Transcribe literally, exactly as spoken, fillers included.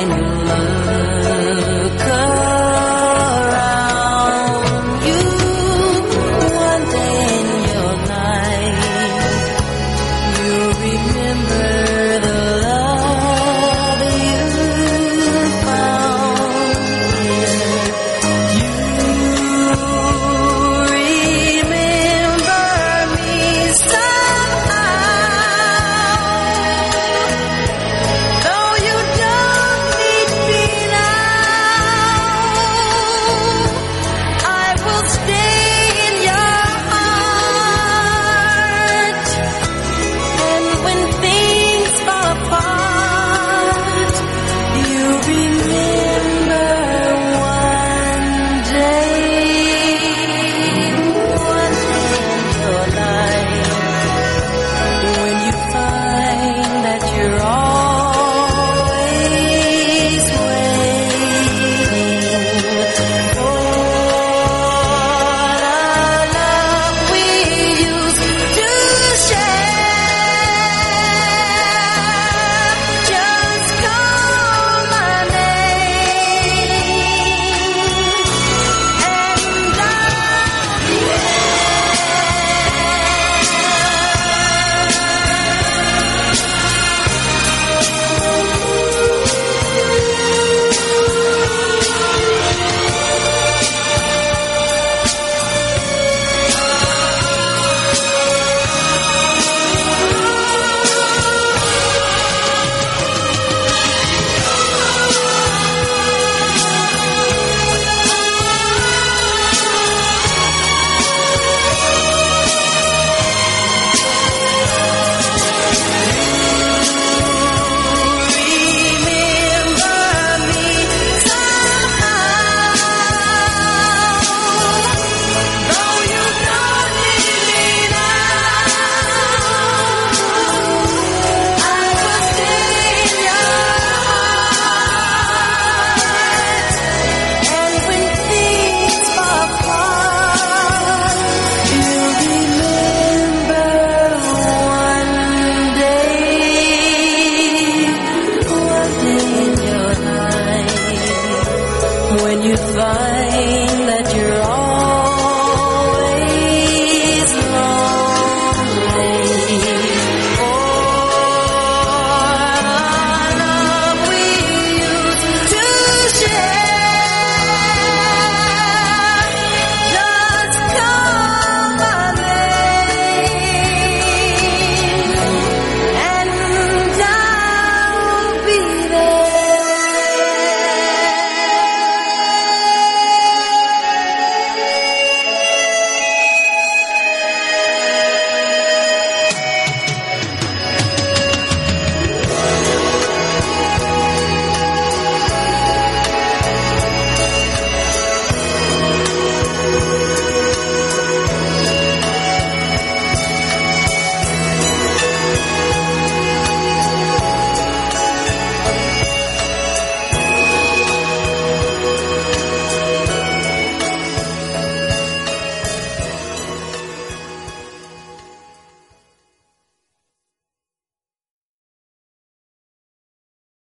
when you look around you, one day in your life, you remember the love you found here. You remember me somehow, though you don't need me now. I will stay in your heart, and when things fall apart, you remember one day, one day in your life, when you find that you're always waiting for the love we used to share. Just call my name, and I'll be remember me somehow, though you don't need me now. I will stay in your heart, and when things fall apart, you remember one day, one day in your life, when you find that